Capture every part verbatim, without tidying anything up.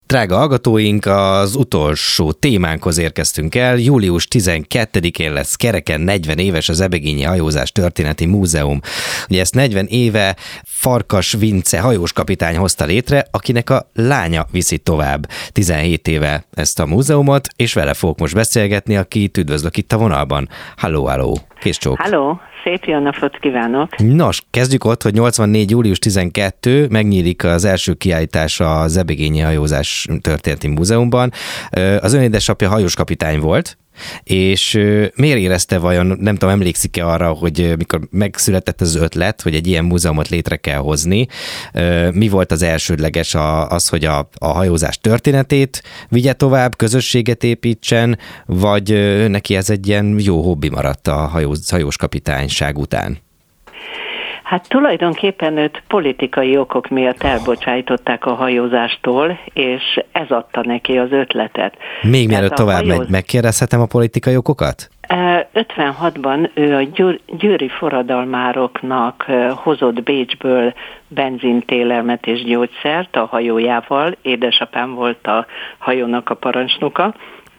Drága hallgatóink, az utolsó témánkhoz érkeztünk el. július tizenkettedikén lesz kereken negyven éves az Ebegényi Hajózás Történeti Múzeum. Ugye ezt negyven éve Farkas Vince hajóskapitány hozta létre, akinek a lánya viszi tovább tizenhét éve ezt a múzeumot, és vele fogok most beszélgetni, akit üdvözlök itt a vonalban. Halló, halló, kész csók. Halló, szép jó napot kívánok. Nos, kezdjük ott, hogy nyolcvannégy. július tizenkettedike megnyílik az első kiállítás az Ebegényi Hajózás Történeti Múzeumban. Az ön édesapja hajóskapitány volt, és miért érezte vajon, nem tudom, emlékszik-e arra, hogy mikor megszületett az ötlet, hogy egy ilyen múzeumot létre kell hozni, mi volt az elsődleges az, hogy a, a hajózás történetét vigye tovább, közösséget építsen, vagy neki ez egy ilyen jó hobbi maradt a hajós, hajós kapitányság után? Hát tulajdonképpen őt politikai okok miatt elbocsájtották a hajózástól, és ez adta neki az ötletet. Még mielőtt tovább hajóz... megy, megkérdezhetem a politikai okokat? ötvenhatban ő a győr, győri forradalmároknak hozott Bécsből benzintélelmet és gyógyszert a hajójával, édesapám volt a hajónak a parancsnoka,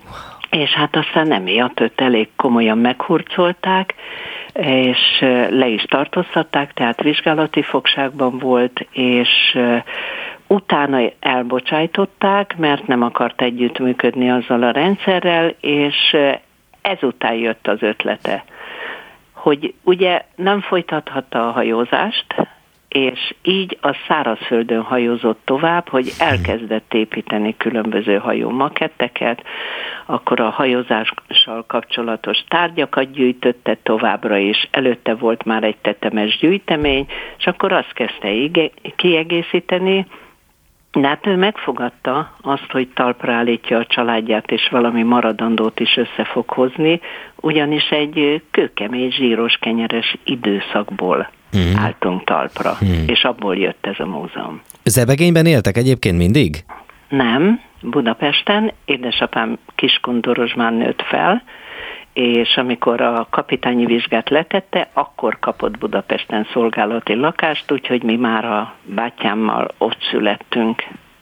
és hát aztán emiatt őt elég komolyan meghurcolták, és le is tartóztatták, tehát vizsgálati fogságban volt, és utána elbocsájtották, mert nem akart együttműködni azzal a rendszerrel, és ezután jött az ötlete, hogy ugye nem folytathatta a hajózást, és így a szárazföldön hajózott tovább, hogy elkezdett építeni különböző hajómaketteket, akkor a hajózással kapcsolatos tárgyakat gyűjtötte továbbra is, előtte volt már egy tetemes gyűjtemény, és akkor azt kezdte kiegészíteni, de hát ő megfogadta azt, hogy talpra állítja a családját, és valami maradandót is össze fog hozni, ugyanis egy kőkemény, zsíros, kenyeres időszakból hmm. álltunk talpra, hmm. és abból jött ez a múzeum. Zebegényben éltek egyébként mindig? Nem, Budapesten. Édesapám Kiskundorozsmán nőtt fel, és amikor a kapitányi vizsgát letette, akkor kapott Budapesten szolgálati lakást, úgyhogy mi már a bátyámmal ott születtünk.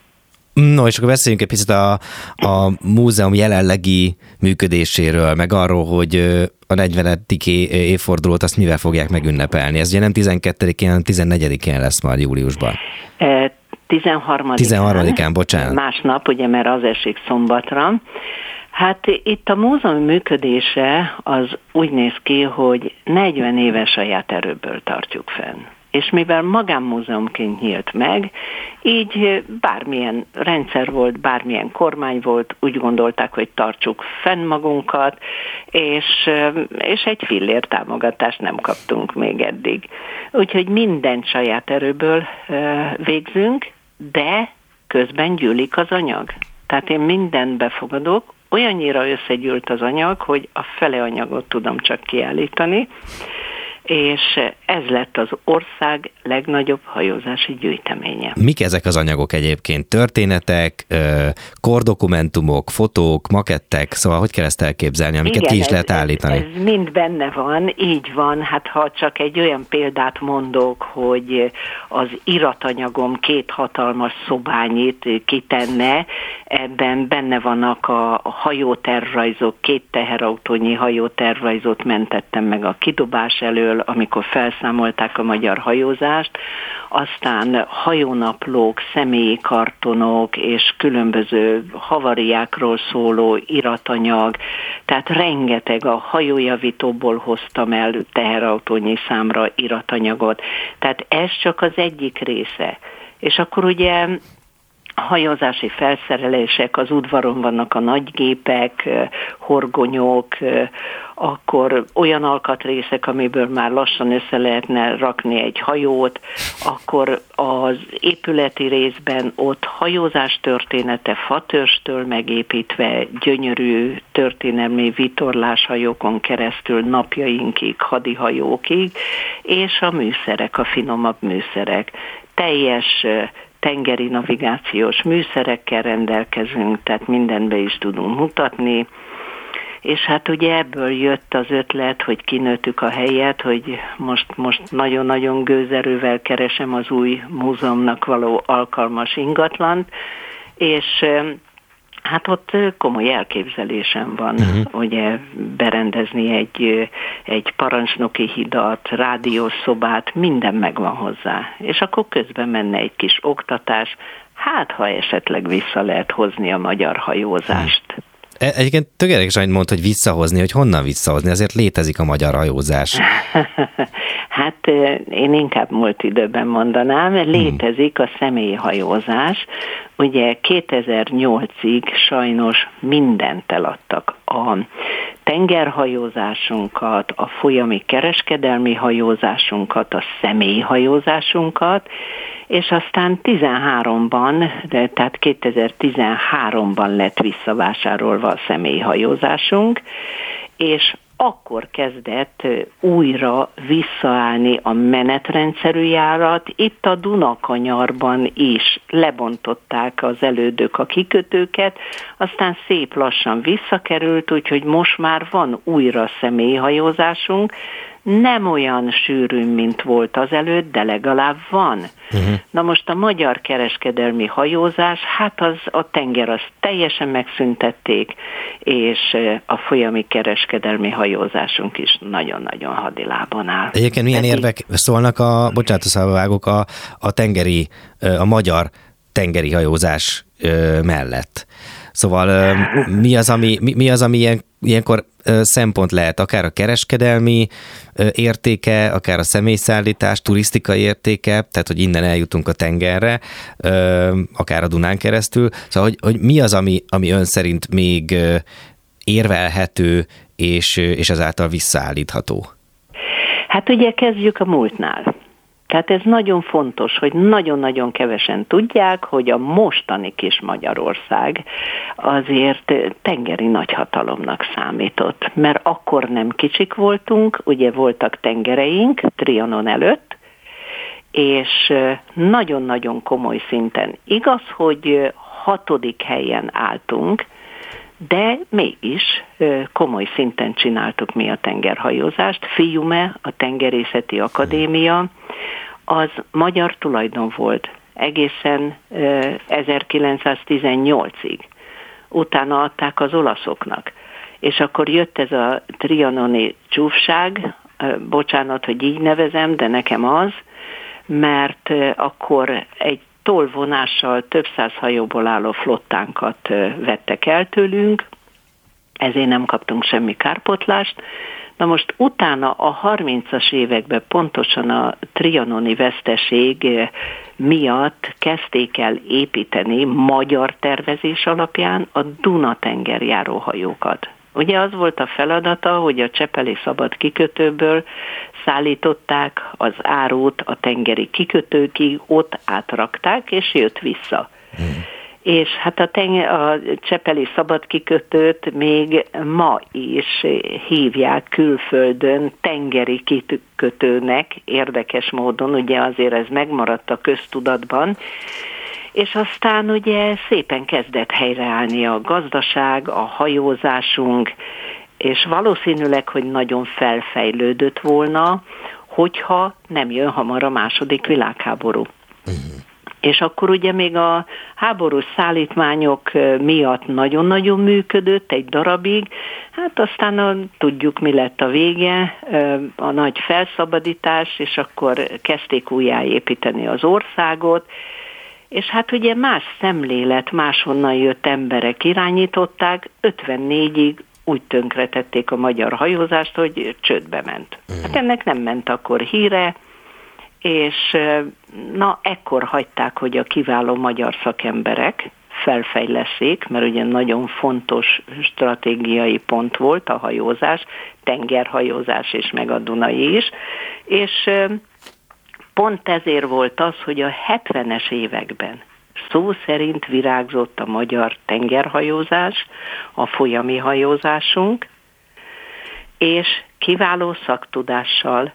No, és akkor beszéljünk egy picit a, a múzeum jelenlegi működéséről, meg arról, hogy a negyvenedik évfordulót azt mivel fogják megünnepelni. Ez ugye nem tizenkettedikén, hanem tizennegyedikén lesz majd júliusban. E, tizenharmadikán. tizenharmadikán, bocsánat. Másnap, ugye, mert az esik szombatra. Hát itt a múzeum működése az úgy néz ki, hogy negyven éve saját erőből tartjuk fenn. És mivel magánmúzeumként nyílt meg, így bármilyen rendszer volt, bármilyen kormány volt, úgy gondolták, hogy tartsuk fenn magunkat, és, és egy fillér támogatást nem kaptunk még eddig. Úgyhogy mindent saját erőből végzünk, de közben gyűlik az anyag. Tehát én mindent befogadok, olyannyira összegyűlt az anyag, hogy a fele anyagot tudom csak kiállítani, és ez lett az ország legnagyobb hajózási gyűjteménye. Mik ezek az anyagok egyébként? Történetek, kordokumentumok, fotók, makettek, szóval hogy kell ezt elképzelni, amiket Igen, ki is ez, lehet állítani? Ez, ez mind benne van, így van. Hát ha csak egy olyan példát mondok, hogy az iratanyagom két hatalmas szobányit kitenne, ebben benne vannak a hajótervrajzok, két teherautónyi hajótervrajzot mentettem meg a kidobás elől, amikor felszámolták a magyar hajózást, aztán hajónaplók, személyi kartonok és különböző havariákról szóló iratanyag, tehát rengeteg, a hajójavítóból hoztam el teherautónyi számra iratanyagot, tehát ez csak az egyik része. És akkor ugye hajózási felszerelések, az udvaron vannak a nagygépek, horgonyok, akkor olyan alkatrészek, amiből már lassan össze lehetne rakni egy hajót, akkor az épületi részben ott hajózás története fatörstől megépítve, gyönyörű történelmi vitorláshajókon keresztül napjainkig, hadihajókig, és a műszerek, a finomabb műszerek. Teljes tengeri navigációs műszerekkel rendelkezünk, tehát mindenbe is tudunk mutatni, és hát ugye ebből jött az ötlet, hogy kinőttük a helyet, hogy most, most nagyon-nagyon gőzerővel keresem az új múzeumnak való alkalmas ingatlant, és hát ott komoly elképzelésem van, uh-huh. ugye berendezni egy, egy parancsnoki hidat, rádiószobát, minden megvan hozzá. És akkor közben menne egy kis oktatás, hát ha esetleg vissza lehet hozni a magyar hajózást. Uh-huh. Egyébként tök érdekes, amit mondta, hogy visszahozni, hogy honnan visszahozni, azért létezik a magyar hajózás. Hát én inkább múlt időben mondanám, létezik a személyhajózás. Ugye kétezer-nyolcig sajnos mindent eladtak. A tengerhajózásunkat, a folyami kereskedelmi hajózásunkat, a személyhajózásunkat, és aztán tizenháromban, tehát kétezer-tizenháromban lett visszavásárolva a személyhajózásunk, és akkor kezdett újra visszaállni a menetrendszerű járat. Itt a Dunakanyarban is lebontották az elődök a kikötőket, aztán szép lassan visszakerült, úgyhogy most már van újra személyhajózásunk, nem olyan sűrű, mint volt az előtt, de legalább van. Uh-huh. Na most a magyar kereskedelmi hajózás, hát az a tenger, azt teljesen megszüntették, és a folyami kereskedelmi hajózásunk is nagyon-nagyon hadilában áll. Egyébként milyen Tehát érvek így... szólnak a, bocsánat, a szabavágok, a, a tengeri, a magyar tengeri hajózás mellett? Szóval mi az, ami, mi, mi az, ami ilyen, ilyenkor szempont lehet, akár a kereskedelmi értéke, akár a személyszállítás, turisztikai értéke, tehát hogy innen eljutunk a tengerre, akár a Dunán keresztül. Szóval, hogy, hogy mi az, ami, ami ön szerint még érvelhető, és, és ezáltal visszaállítható? Hát ugye kezdjük a múltnál. Tehát ez nagyon fontos, hogy nagyon-nagyon kevesen tudják, hogy a mostani kis Magyarország azért tengeri nagyhatalomnak számított, mert akkor nem kicsik voltunk, ugye voltak tengereink Trianon előtt, és nagyon-nagyon komoly szinten. Igaz, hogy hatodik helyen álltunk, de mégis komoly szinten csináltuk mi a tengerhajózást. FIUME, a Tengerészeti Akadémia, az magyar tulajdon volt egészen ezerkilencszáztizennyolcig. Utána adták az olaszoknak. És akkor jött ez a trianoni csúfság, bocsánat, hogy így nevezem, de nekem az, mert akkor egy tolvonással több száz hajóból álló flottánkat vettek el tőlünk, ezért nem kaptunk semmi kárpótlást. Na most utána a harmincas években pontosan a trianoni veszteség miatt kezdték el építeni magyar tervezés alapján a Duna-tengerjáró hajókat. Ugye az volt a feladata, hogy a Csepeli szabad kikötőből szállították az árut a tengeri kikötőkig, ott átrakták, és jött vissza. Hmm. És hát a, tenger, a Csepeli szabad kikötőt még ma is hívják külföldön tengeri kikötőnek, érdekes módon, ugye azért ez megmaradt a köztudatban, és aztán ugye szépen kezdett helyreállni a gazdaság, a hajózásunk, és valószínűleg, hogy nagyon felfejlődött volna, hogyha nem jön hamar a második világháború. Uh-huh. És akkor ugye még a háborús szállítmányok miatt nagyon-nagyon működött egy darabig, hát aztán a, tudjuk, mi lett a vége, a nagy felszabadítás, és akkor kezdték újjáépíteni az országot, és hát ugye más szemlélet, máshonnan jött emberek irányították, ötvennégyig úgy tönkretették a magyar hajózást, hogy csődbe ment. Hát ennek nem ment akkor híre, és na, ekkor hagyták, hogy a kiváló magyar szakemberek felfejleszék, mert ugye nagyon fontos stratégiai pont volt a hajózás, tengerhajózás és meg a Dunai is, és pont ezért volt az, hogy a hetvenes években szó szerint virágzott a magyar tengerhajózás, a folyami hajózásunk, és kiváló szaktudással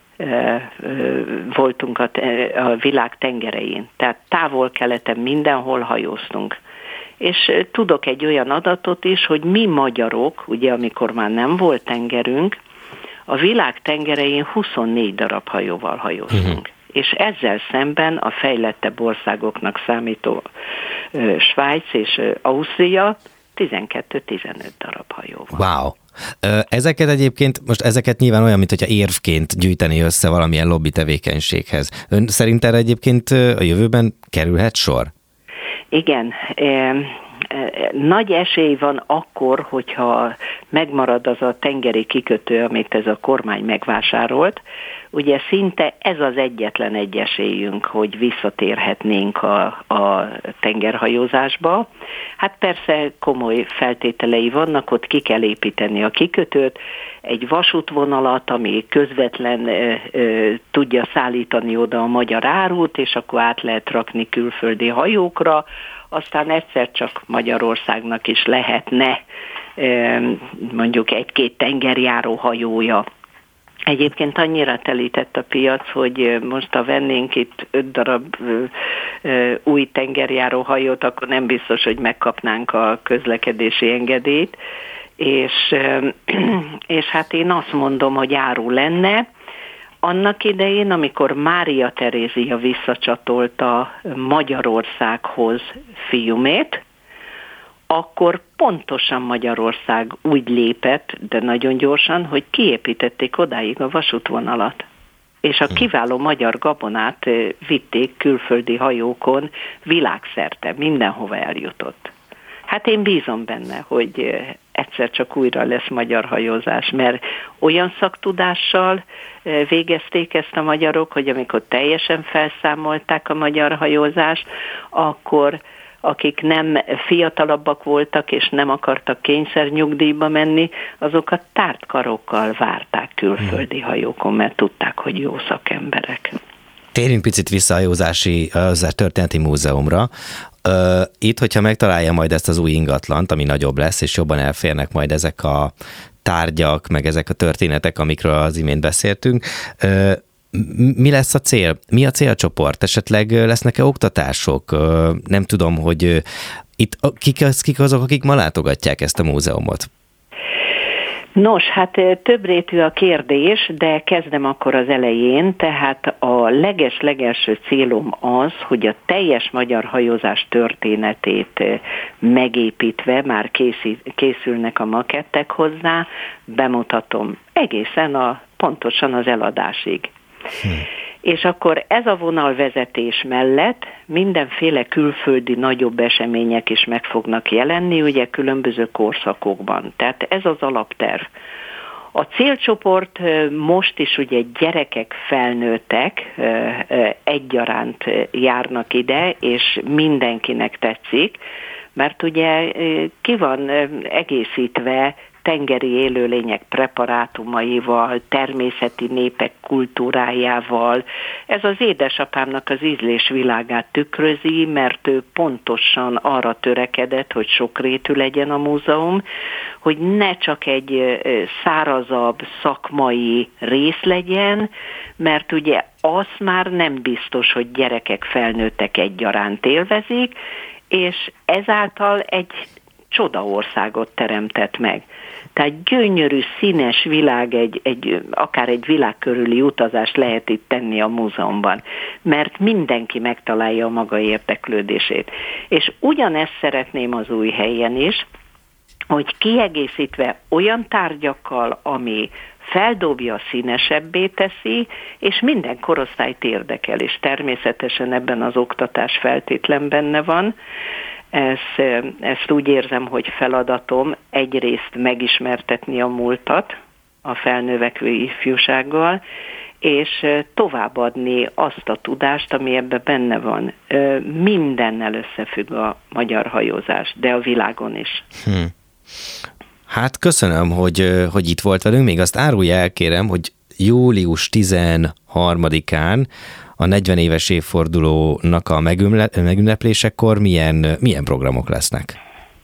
voltunk a, a világ tengerein. Tehát távol-keleten mindenhol hajóztunk. És tudok egy olyan adatot is, hogy mi magyarok, ugye amikor már nem volt tengerünk, a világ tengerein huszonnégy darab hajóval hajóztunk. Uh-huh. És ezzel szemben a fejlettebb országoknak számító Svájc és Ausztria, tizenkettő-tizenöt darab hajó van. Wow! Ezeket egyébként, most ezeket nyilván olyan, mint hogyha érvként gyűjteni össze valamilyen lobby tevékenységhez. Ön szerint erre egyébként a jövőben kerülhet sor? Igen, nagy esély van akkor, hogyha megmarad az a tengeri kikötő, amit ez a kormány megvásárolt. Ugye szinte ez az egyetlen egy esélyünk, hogy visszatérhetnénk a, a tengerhajózásba. Hát persze komoly feltételei vannak, ott ki kell építeni a kikötőt, egy vasútvonalat, ami közvetlen ö, ö, tudja szállítani oda a magyar árut, és akkor át lehet rakni külföldi hajókra, aztán egyszer csak Magyarországnak is lehetne ö, mondjuk egy-két tengerjáró hajója. Egyébként annyira telített a piac, hogy most ha vennénk itt öt darab ö, ö, új tengerjáró hajót, akkor nem biztos, hogy megkapnánk a közlekedési engedélyt, és, ö, és hát én azt mondom, hogy áru lenne. Annak idején, amikor Mária Terézia visszacsatolta Magyarországhoz fiumét, akkor pontosan Magyarország úgy lépett, de nagyon gyorsan, hogy kiépítették odáig a vasútvonalat. És a kiváló magyar gabonát vitték külföldi hajókon világszerte, mindenhova eljutott. Hát én bízom benne, hogy egyszer csak újra lesz magyar hajózás, mert olyan szaktudással végezték ezt a magyarok, hogy amikor teljesen felszámolták a magyar hajózást, akkor akik nem fiatalabbak voltak, és nem akartak kényszer nyugdíjba menni, azokat tárt karokkal várták külföldi hajókon, mert tudták, hogy jó szakemberek. Térjünk picit vissza a hajózási, a történeti múzeumra. Itt, hogyha megtalálja majd ezt az új ingatlant, ami nagyobb lesz, és jobban elférnek majd ezek a tárgyak, meg ezek a történetek, amikről az imént beszéltünk, mi lesz a cél? Mi a célcsoport? Esetleg lesznek-e oktatások? Nem tudom, hogy itt kik, kik azok, akik ma látogatják ezt a múzeumot? Nos, hát többrétű a kérdés, de kezdem akkor az elején, tehát a leges-legelső célom az, hogy a teljes magyar hajózás történetét megépítve, már készít, készülnek a makettek hozzá, bemutatom egészen a, pontosan az eladásig. Hm. És akkor ez a vonalvezetés mellett mindenféle külföldi nagyobb események is meg fognak jelenni, ugye különböző korszakokban. Tehát ez az alapterv. A célcsoport most is ugye gyerekek, felnőttek egyaránt járnak ide, és mindenkinek tetszik, mert ugye ki van egészítve tengeri élőlények preparátumaival, természeti népek kultúrájával. Ez az édesapámnak az ízlésvilágát tükrözi, mert ő pontosan arra törekedett, hogy sokrétű legyen a múzeum, hogy ne csak egy szárazabb szakmai rész legyen, mert ugye az már nem biztos, hogy gyerekek, felnőttek egyaránt élvezik, és ezáltal egy csodaországot teremtett meg. Tehát gyönyörű, színes világ, egy, egy, akár egy világ körüli utazást lehet itt tenni a múzeumban, mert mindenki megtalálja a maga érdeklődését. És ugyanezt szeretném az új helyen is, hogy kiegészítve olyan tárgyakkal, ami feldobja, színesebbé teszi, és minden korosztályt érdekel, és természetesen ebben az oktatás feltétlen benne van. Ezt, ezt úgy érzem, hogy feladatom egyrészt megismertetni a múltat a felnövekvő ifjúsággal, és továbbadni azt a tudást, ami ebben benne van. Mindennel összefügg a magyar hajózás, de a világon is. Hm. Hát köszönöm, hogy, hogy itt volt velünk. Még azt árulja el, kérem, hogy július tizenharmadikán a negyven éves évfordulónak a megünneplésekor milyen, milyen programok lesznek?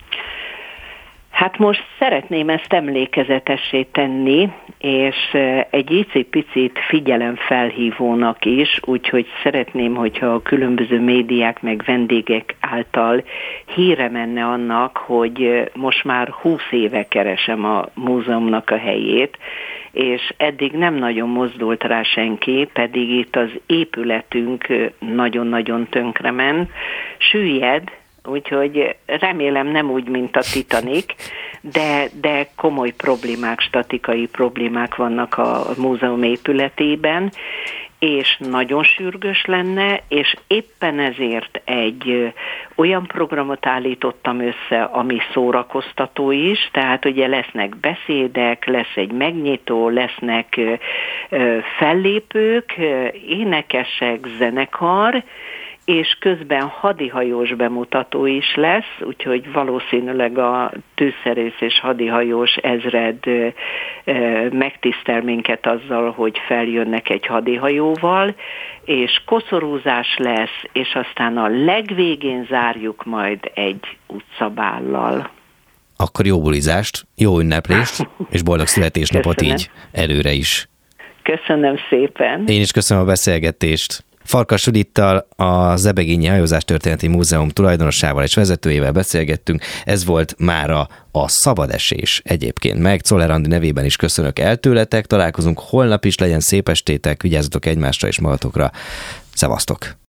Hát most szeretném ezt emlékezetessé tenni, és egy icipicit figyelemfelhívónak is, úgyhogy szeretném, hogyha a különböző médiák meg vendégek által híre menne annak, hogy most már húsz éve keresem a múzeumnak a helyét, és eddig nem nagyon mozdult rá senki, pedig itt az épületünk nagyon-nagyon tönkrement, süllyed. úgyhogy remélem nem úgy, mint a Titanic, de, de komoly problémák, statikai problémák vannak a múzeum épületében, és nagyon sürgős lenne, és éppen ezért egy ö, olyan programot állítottam össze, ami szórakoztató is, tehát ugye lesznek beszédek, lesz egy megnyitó, lesznek ö, ö, fellépők, ö, énekesek, zenekar, és közben hadihajós bemutató is lesz, úgyhogy valószínűleg a tűzszerész és hadihajós ezred ö, ö, megtisztel minket azzal, hogy feljönnek egy hadihajóval, és koszorúzás lesz, és aztán a legvégén zárjuk majd egy utcabállal. Akkor jó bulizást, jó ünneplést, és boldog születésnapot Köszönöm. így előre is. Köszönöm szépen. Én is köszönöm a beszélgetést. Farkas Judittal, a Zebegényi Hajózástörténeti Múzeum tulajdonosával és vezetőjével beszélgettünk. Ez volt mára a szabadesés egyébként meg. Czoller Andi nevében is köszönök el tőletek. Találkozunk holnap is, legyen szép estétek, vigyázzatok egymásra és magatokra. Szevasztok!